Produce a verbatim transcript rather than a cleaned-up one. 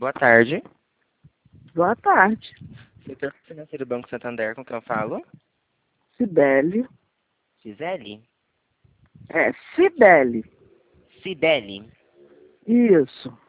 Boa tarde. Boa tarde. Setor financeiro do Banco Santander, com quem eu falo? Cibele. Gisele? É, Cibele. Cibele? Isso.